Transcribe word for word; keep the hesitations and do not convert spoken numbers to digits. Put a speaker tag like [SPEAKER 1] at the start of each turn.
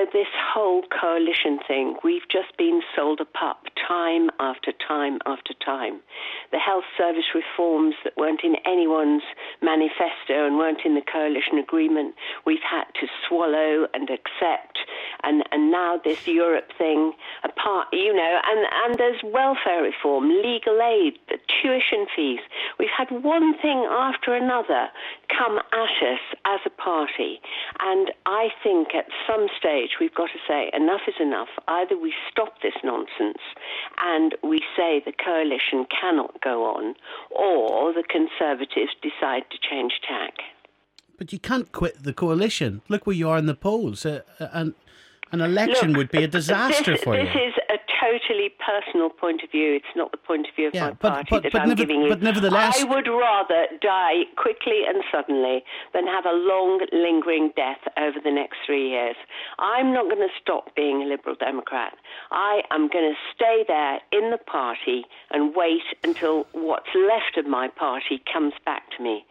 [SPEAKER 1] this whole coalition thing, we've just been sold a pup time after time after time. The health service reforms that weren't in anyone's manifesto and weren't in the coalition agreement, we've had to swallow and accept. And, and now this Europe thing, apart, you know, and, and there's welfare reform, legal aid, the tuition fees. We've had one thing after another come at us as a party. And I think at some stage we've got to say enough is enough. Either we stop this nonsense and we say the coalition cannot go on, or the Conservatives decide to change tack.
[SPEAKER 2] But you can't quit the coalition. Look where you are in the polls. Uh, and an election
[SPEAKER 1] Look,
[SPEAKER 2] would be a disaster
[SPEAKER 1] this,
[SPEAKER 2] for
[SPEAKER 1] this
[SPEAKER 2] you.
[SPEAKER 1] This is a totally personal point of view. It's not the point of view of
[SPEAKER 2] yeah,
[SPEAKER 1] my
[SPEAKER 2] but,
[SPEAKER 1] party
[SPEAKER 2] but,
[SPEAKER 1] that
[SPEAKER 2] but
[SPEAKER 1] I'm
[SPEAKER 2] never,
[SPEAKER 1] giving you.
[SPEAKER 2] But nevertheless...
[SPEAKER 1] I would rather die quickly and suddenly than have a long, lingering death over the next three years. I'm not going to stop being a Liberal Democrat. I am going to stay there in the party and wait until what's left of my party comes back to me.